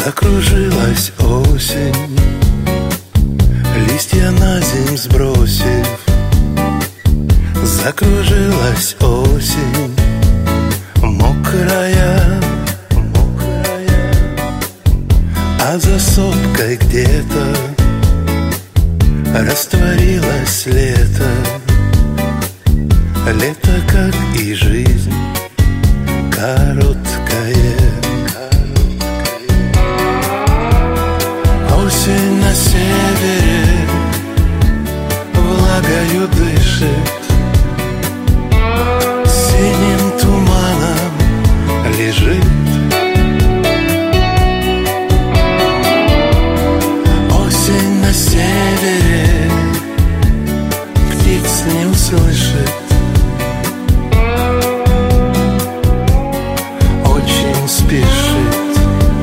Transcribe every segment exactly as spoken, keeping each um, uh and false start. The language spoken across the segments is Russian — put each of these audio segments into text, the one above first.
Закружилась осень, листья на земь сбросив. Закружилась осень, мокрая, мокрая, а за сопкой где-то растворилось лето. Лето, как и жизнь, короткое. Осень на севере влагою дышит, синим туманом лежит. Осень на севере птиц не услышит. Очень спешит,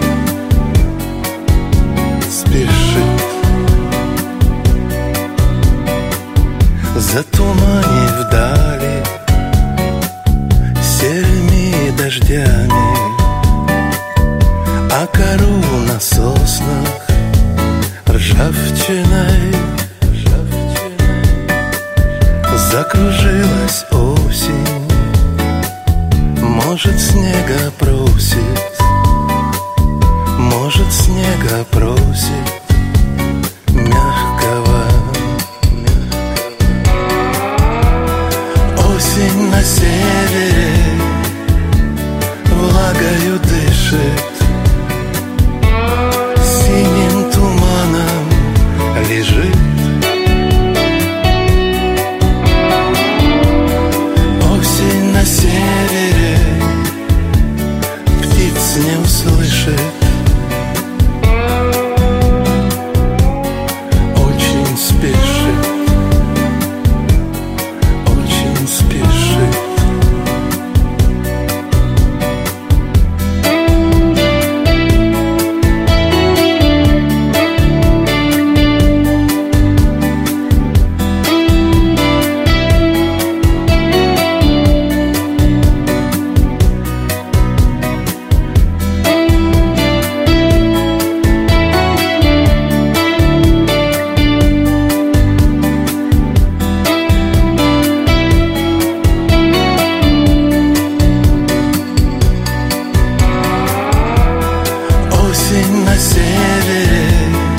спешит. Затуманив вдали серыми дождями, а кору на соснах ржавчиной. Закружилась осень, может, снега просит, может, снега просит мягкого. Осень на севере влагою дышит, синим туманом лежит. Осень на севере птиц не услышит. Очень спешит, очень спешит. Осень на севере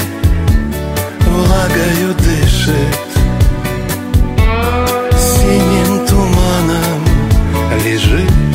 влагою дышит, синим туманом лежит.